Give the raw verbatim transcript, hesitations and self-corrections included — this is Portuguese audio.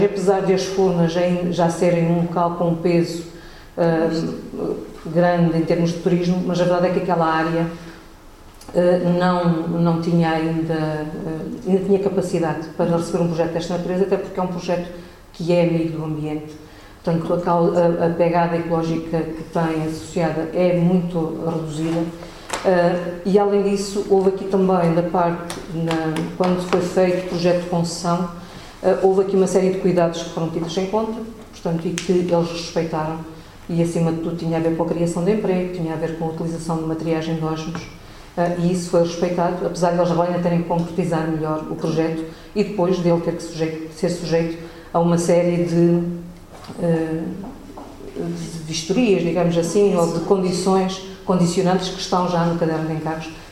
Apesar de as Furnas já serem um local com um peso uh, grande em termos de turismo, mas a verdade é que aquela área uh, não, não tinha ainda, uh, ainda tinha capacidade para receber um projeto desta natureza, até porque é um projeto que é amigo do ambiente. Portanto, a, a, a pegada ecológica que tem associada é muito reduzida. Uh, e além disso, houve aqui também da parte, na, quando foi feito o projeto de concessão, Uh, houve aqui uma série de cuidados que foram tidos em conta, portanto, e que eles respeitaram, e acima de tudo tinha a ver com a criação de emprego, tinha a ver com a utilização de materiais endógenos, uh, e isso foi respeitado, apesar de eles agora ainda terem que concretizar melhor o projeto e depois dele ter que sujeito, ser sujeito a uma série de, uh, de vistorias, digamos assim, ou de condições condicionantes que estão já no caderno de encargos